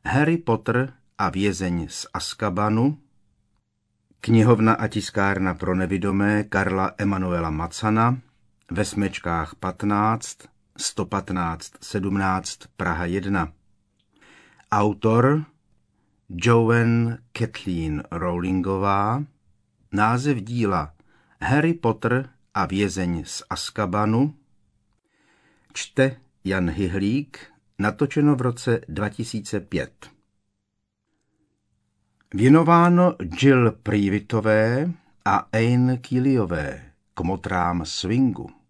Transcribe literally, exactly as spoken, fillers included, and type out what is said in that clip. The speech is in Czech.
Harry Potter a vězeň z Azkabanu, knihovna a tiskárna pro nevidomé Karla Emanuela Macana, ve Smečkách patnáct, sto patnáct sedmnáct, Praha jedna. Autor Joanne Kathleen Rowlingová, název díla Harry Potter a vězeň z Azkabanu, čte Jan Hyhlík, natočeno v roce dva tisíce pět. Věnováno Jill Privitové a Anne Keelyové, kmotrám swingu.